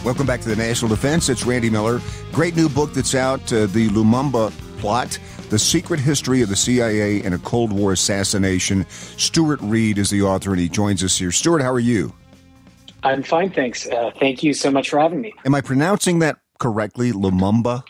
Welcome back to the National Defense. It's Randy Miller. Great new book that's out, The Lumumba Plot, The Secret History of the CIA and a Cold War Assassination. Stuart Reed is the author, and he joins us here. Stuart, how are you? I'm fine, thanks. Thank you so much for having me. Am I pronouncing that correctly? Lumumba?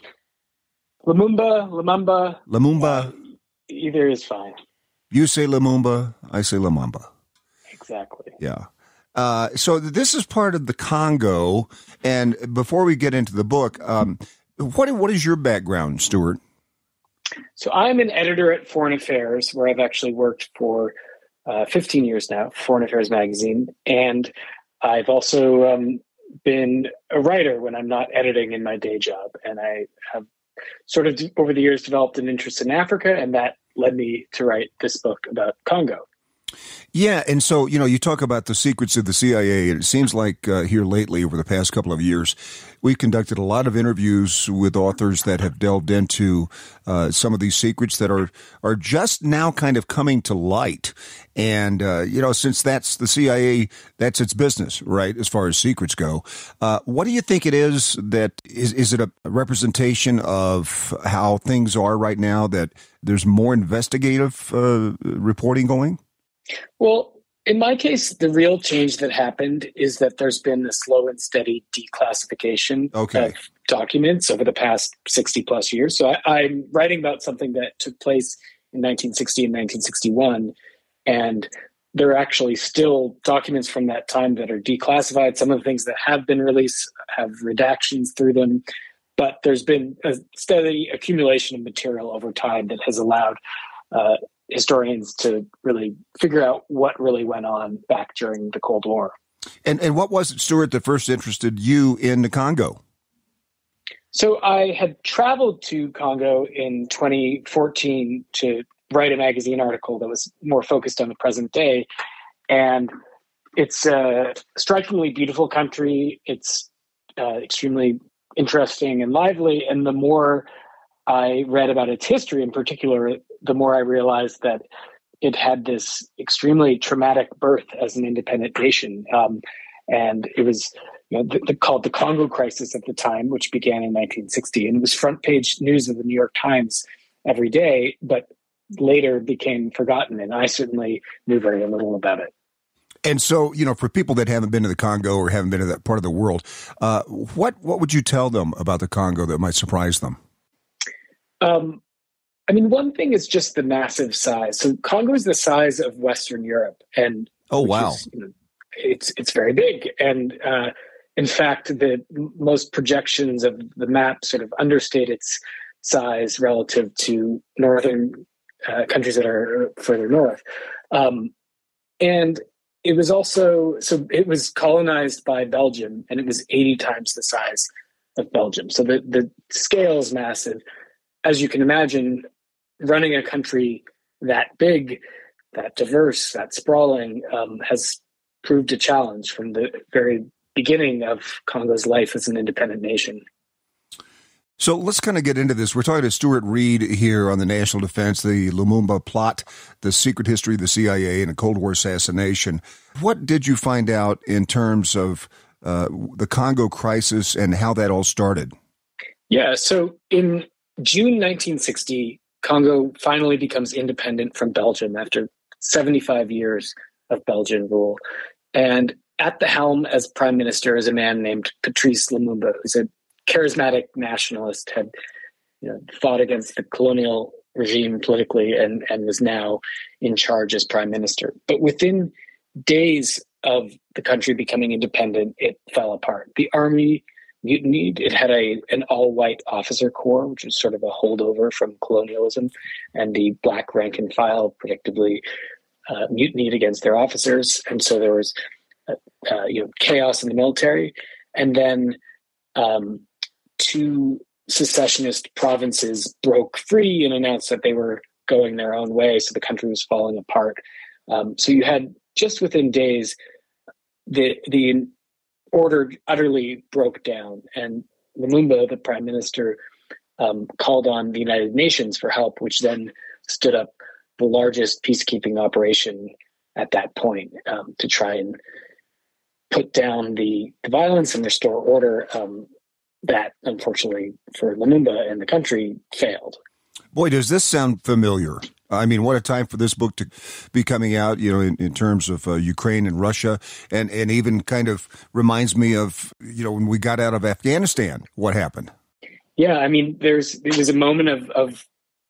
Lumumba. Either is fine. You say Lumumba, I say Lumumba. Exactly. Yeah. So this is part of the Congo. And before we get into the book, what is your background, Stuart? So I'm an editor at Foreign Affairs, where I've actually worked for 15 years now, Foreign Affairs magazine. And I've also been a writer when I'm not editing in my day job. And I have sort of over the years developed an interest in Africa, and that led me to write this book about Congo. Yeah, and so, you talk about the secrets of the CIA, and it seems like here lately, over the past couple of years, we've conducted a lot of interviews with authors that have delved into some of these secrets that are just now kind of coming to light. And, since that's the CIA, that's its business, right, as far as secrets go. What do you think it is that is it a representation of how things are right now, that there's more investigative reporting going? Well, in my case, the real change that happened is that there's been a slow and steady declassification of documents over the past 60 plus years. So I'm writing about something that took place in 1960 and 1961. And there are actually still documents from that time that are declassified. Some of the things that have been released have redactions through them. But there's been a steady accumulation of material over time that has allowed historians to really figure out what really went on back during the Cold War. And what was it, Stuart, that first interested you in the Congo? So I had traveled to Congo in 2014 to write a magazine article that was more focused on the present day. And it's a strikingly beautiful country. It's extremely interesting and lively. And the more I read about its history in particular, the more I realized that it had this extremely traumatic birth as an independent nation. And it was called the Congo Crisis at the time, which began in 1960. And it was front page news of the New York Times every day, but later became forgotten. And I certainly knew very little about it. And so, for people that haven't been to the Congo or haven't been to that part of the world, what would you tell them about the Congo that might surprise them? One thing is just the massive size. So Congo is the size of Western Europe, and it's very big. And in fact, the most projections of the map sort of understate its size relative to northern countries that are further north. And it was it was colonized by Belgium, and it was 80 times the size of Belgium. So the scale is massive. As you can imagine, running a country that big, that diverse, that sprawling, has proved a challenge from the very beginning of Congo's life as an independent nation. So let's kind of get into this. We're talking to Stuart Reed here on the National Defense, the Lumumba Plot, the secret history of the CIA and a Cold War assassination. What did you find out in terms of the Congo crisis and how that all started? Yeah, so in June 1960, Congo finally becomes independent from Belgium after 75 years of Belgian rule. And at the helm as prime minister is a man named Patrice Lumumba, who's a charismatic nationalist, had fought against the colonial regime politically and was now in charge as prime minister. But within days of the country becoming independent, it fell apart. The army mutinied. It had an all-white officer corps, which was sort of a holdover from colonialism, and the black rank and file predictably mutinied against their officers, and so there was chaos in the military. And then two secessionist provinces broke free and announced that they were going their own way, so the country was falling apart. So you had, just within days, the order utterly broke down, and Lumumba, the prime minister, called on the United Nations for help, which then stood up the largest peacekeeping operation at that point to try and put down the violence and restore order, that unfortunately for Lumumba and the country failed. Boy, does this sound familiar. I mean, what a time for this book to be coming out, in terms of Ukraine and Russia, and even kind of reminds me of, when we got out of Afghanistan, what happened. Yeah, I mean, there was a moment of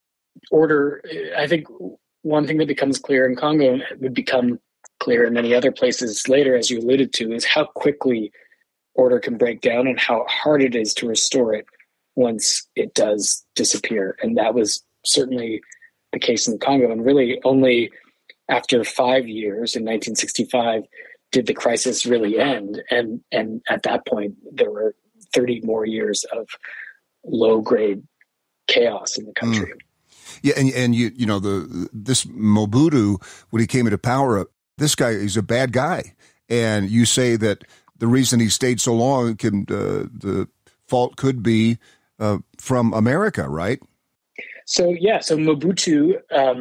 order. I think one thing that becomes clear in Congo would become clear in many other places later, as you alluded to, is how quickly order can break down and how hard it is to restore it once it does disappear. And that was certainly the case in Congo. And really only after 5 years, in 1965, did the crisis really end. And at that point, there were 30 more years of low-grade chaos in the country. Yeah, and this Mobutu, when he came into power, this guy is a bad guy. And you say that the reason he stayed so long, the fault could be from America, right? So Mobutu,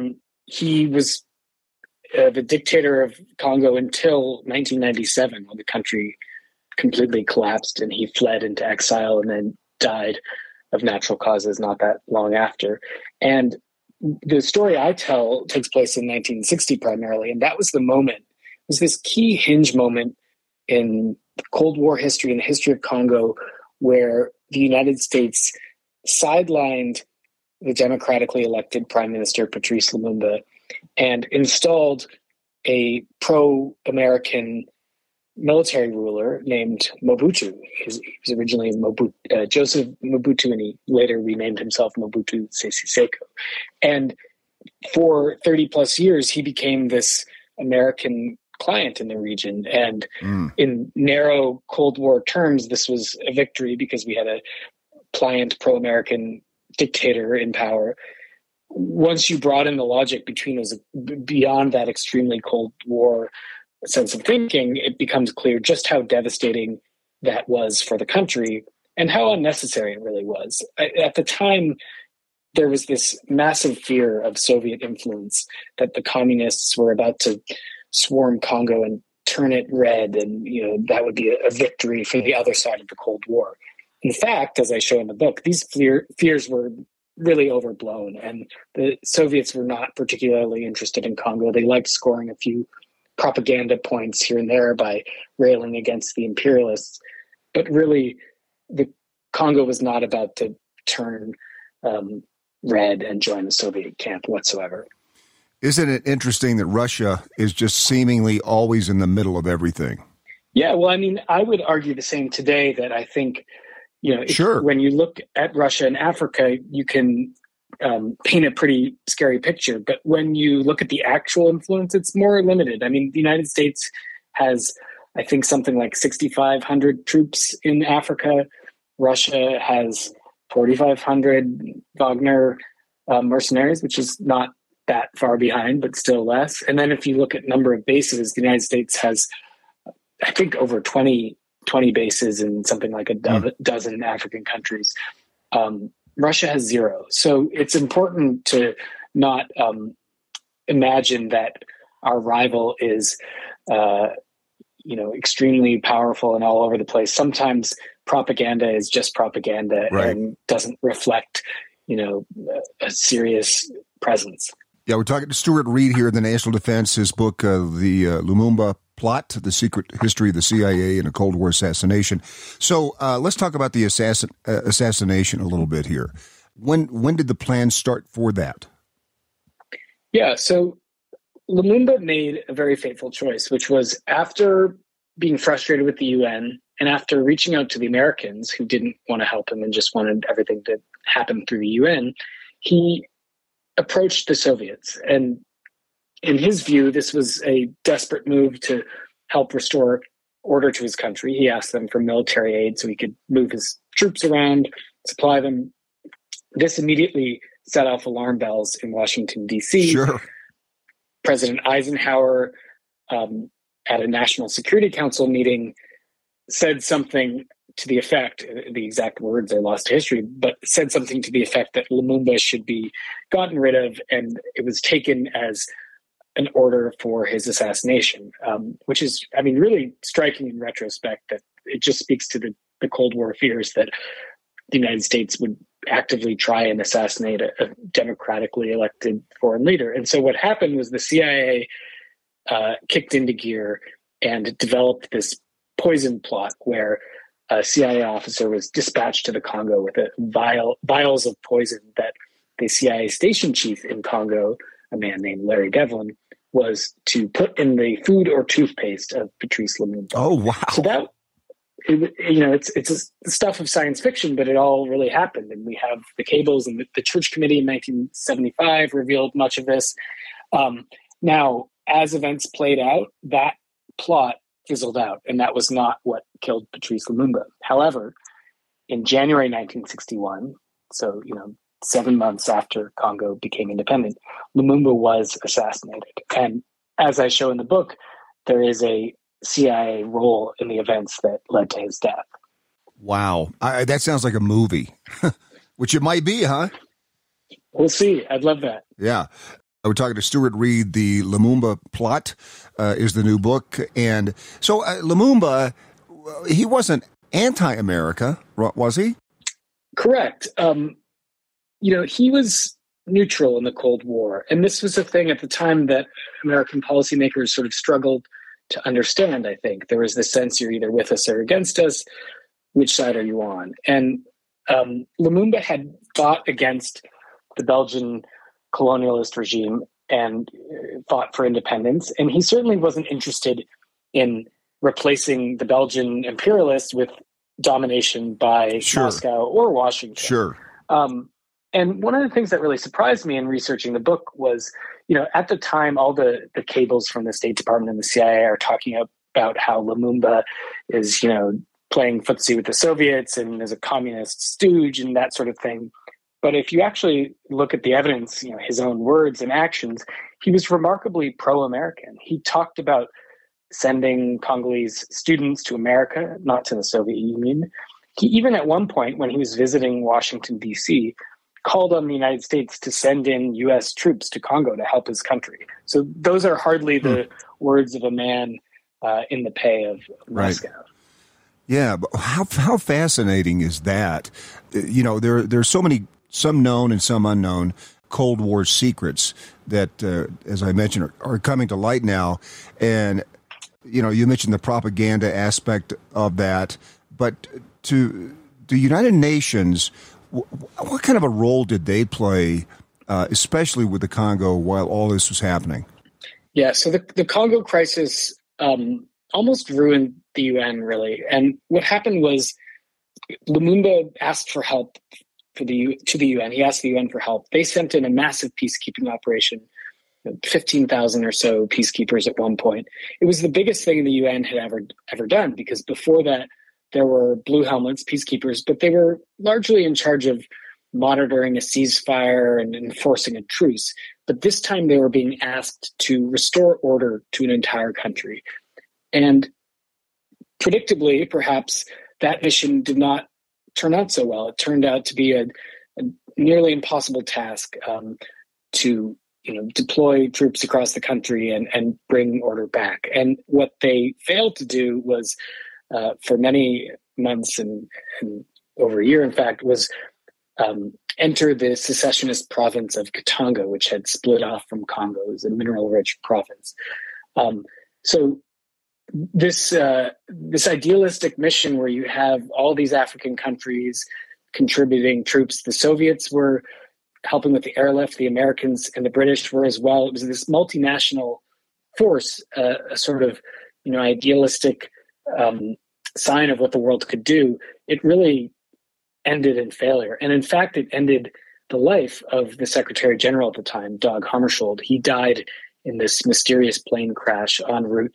he was the dictator of Congo until 1997, when the country completely collapsed and he fled into exile and then died of natural causes not that long after. And the story I tell takes place in 1960 primarily, and that was the moment. It was this key hinge moment in the Cold War history and the history of Congo, where the United States sidelined the democratically elected Prime Minister Patrice Lumumba and installed a pro-American military ruler named Mobutu. He was originally Joseph Mobutu, and he later renamed himself Mobutu Sese Seko. And for 30 plus years, he became this American client in the region. And in narrow Cold War terms, this was a victory because we had a pliant pro-American dictator in power. Once you broaden the logic between us beyond that extremely Cold War sense of thinking, it becomes clear just how devastating that was for the country and how unnecessary it really was. At the time, there was this massive fear of Soviet influence, that the communists were about to swarm Congo and turn it red, and that would be a victory for the other side of the Cold War. In fact, as I show in the book, these fears were really overblown, and the Soviets were not particularly interested in Congo. They liked scoring a few propaganda points here and there by railing against the imperialists, but really the Congo was not about to turn red and join the Soviet camp whatsoever. Isn't it interesting that Russia is just seemingly always in the middle of everything? Yeah, well, I mean, I would argue the same today, that I think, Sure. When you look at Russia and Africa, you can paint a pretty scary picture. But when you look at the actual influence, it's more limited. I mean, the United States has, I think, something like 6,500 troops in Africa. Russia has 4,500 Wagner mercenaries, which is not that far behind, but still less. And then if you look at number of bases, the United States has, I think, over 20 bases in something like a dozen African countries. Russia has 0. So it's important to not imagine that our rival is, extremely powerful and all over the place. Sometimes propaganda is just propaganda, right, and doesn't reflect, a serious presence. Yeah, we're talking to Stuart Reed here in the National Defense. His book, The Lumumba Plot, The Secret History of the CIA and a Cold War Assassination. So let's talk about the assassination a little bit here. When did the plan start for that? Yeah, so Lumumba made a very fateful choice, which was after being frustrated with the UN and after reaching out to the Americans, who didn't want to help him and just wanted everything to happen through the UN, he approached the Soviets. And in his view, this was a desperate move to help restore order to his country. He asked them for military aid so he could move his troops around, supply them. This immediately set off alarm bells in Washington, D.C. Sure. President Eisenhower, at a National Security Council meeting, said something to the effect, the exact words are lost to history, but said something to the effect that Lumumba should be gotten rid of, and it was taken as an order for his assassination, which is, I mean, really striking in retrospect. That it just speaks to the Cold War fears that the United States would actively try and assassinate a democratically elected foreign leader. And so what happened was the CIA kicked into gear and developed this poison plot where a CIA officer was dispatched to the Congo with vials of poison that the CIA station chief in Congo, a man named Larry Devlin, was to put in the food or toothpaste of Patrice Lumumba. Oh, wow. So that, it's stuff of science fiction, but it all really happened. And we have the cables, and the Church Committee in 1975 revealed much of this. Now, as events played out, that plot fizzled out, and that was not what killed Patrice Lumumba. However, in January 1961, so 7 months after Congo became independent, Lumumba was assassinated. And as I show in the book, there is a CIA role in the events that led to his death. Wow. That sounds like a movie, which it might be, huh? We'll see. I'd love that. Yeah. We're talking to Stuart Reed. The Lumumba Plot is the new book. And so Lumumba, he wasn't anti-America, was he? Correct. He was neutral in the Cold War. And this was a thing at the time that American policymakers sort of struggled to understand, I think. There was this sense you're either with us or against us. Which side are you on? And Lumumba had fought against the Belgian colonialist regime and fought for independence. And he certainly wasn't interested in replacing the Belgian imperialists with domination by Moscow or Washington. Sure. And one of the things that really surprised me in researching the book was, at the time, all the cables from the State Department and the CIA are talking about how Lumumba is, playing footsie with the Soviets and is a communist stooge and that sort of thing. But if you actually look at the evidence, his own words and actions, he was remarkably pro-American. He talked about sending Congolese students to America, not to the Soviet Union. He even at one point, when he was visiting Washington, D.C., called on the United States to send in U.S. troops to Congo to help his country. So those are hardly the words of a man in the pay of Moscow. Right. Yeah, but how fascinating is that? There's so many, some known and some unknown Cold War secrets that, as I mentioned, are coming to light now. And, you mentioned the propaganda aspect of that. But to the United Nations, what kind of a role did they play, especially with the Congo, while all this was happening? Yeah, so the Congo crisis almost ruined the UN, really. And what happened was Lumumba asked for help to the UN. He asked the UN for help. They sent in a massive peacekeeping operation, 15,000 or so peacekeepers at one point. It was the biggest thing the UN had ever done, because before that, there were blue helmets, peacekeepers, but they were largely in charge of monitoring a ceasefire and enforcing a truce. But this time they were being asked to restore order to an entire country. And predictably, perhaps, that mission did not turn out so well. It turned out to be a nearly impossible task to deploy troops across the country and bring order back. And what they failed to do was, for many months and over a year, in fact, was enter the secessionist province of Katanga, which had split off from Congo. It was a mineral-rich province. So this idealistic mission where you have all these African countries contributing troops, the Soviets were helping with the airlift, the Americans and the British were as well. It was this multinational force, a sort of idealistic sign of what the world could do. It really ended in failure. And in fact, it ended the life of the Secretary General at the time, Dag Hammarskjöld. He died in this mysterious plane crash en route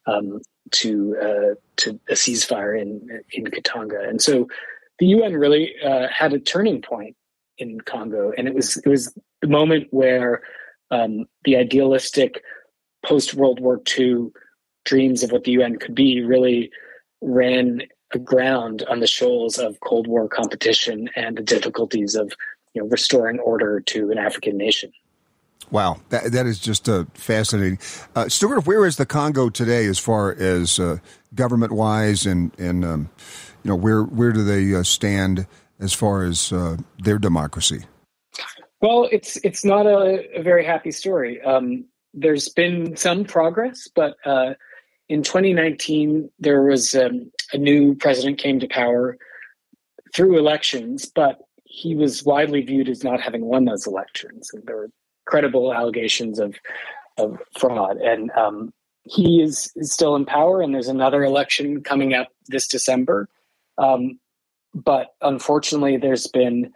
to a ceasefire in Katanga. And so the UN really had a turning point in Congo. And it was the moment where the idealistic post-World War II dreams of what the UN could be really ran aground on the shoals of Cold War competition and the difficulties of restoring order to an African nation. Wow, that is just fascinating. Stuart, where is the Congo today as far as government-wise, and where do they stand as far as their democracy? Well, it's not a very happy story. There's been some progress, but in 2019 there was a new president came to power through elections, but he was widely viewed as not having won those elections, and there were credible allegations of fraud. And he is still in power, and there's another election coming up this December. But unfortunately, there's been,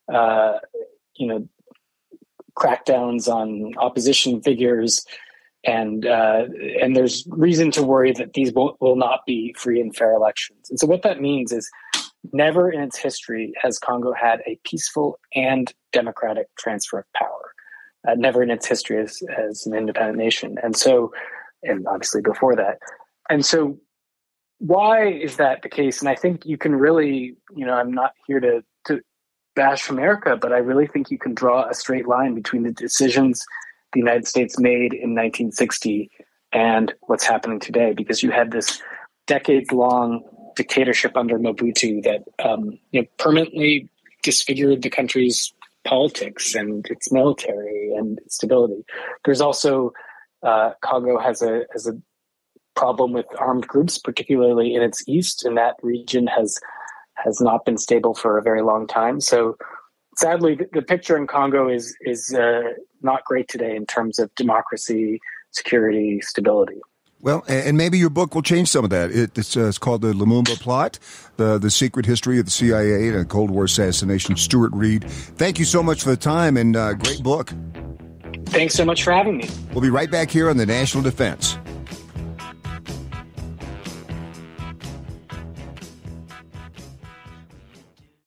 crackdowns on opposition figures, and there's reason to worry that these will not be free and fair elections. And so what that means is never in its history has Congo had a peaceful and democratic transfer of power. Never in its history as an independent nation. And obviously before that. And so why is that the case? And I think you can really, I'm not here to bash America, but I really think you can draw a straight line between the decisions the United States made in 1960 and what's happening today, because you had this decades-long dictatorship under Mobutu that permanently disfigured the country's politics and its military and its stability. There's also Congo has a problem with armed groups, particularly in its east, and that region has not been stable for a very long time. So sadly, the picture in Congo is not great today in terms of democracy, security, stability. Well, and maybe your book will change some of that. It's called The Lumumba Plot, the Secret History of the CIA and Cold War Assassination. Stuart Reed, thank you so much for the time, and great book. Thanks so much for having me. We'll be right back here on The National Defense.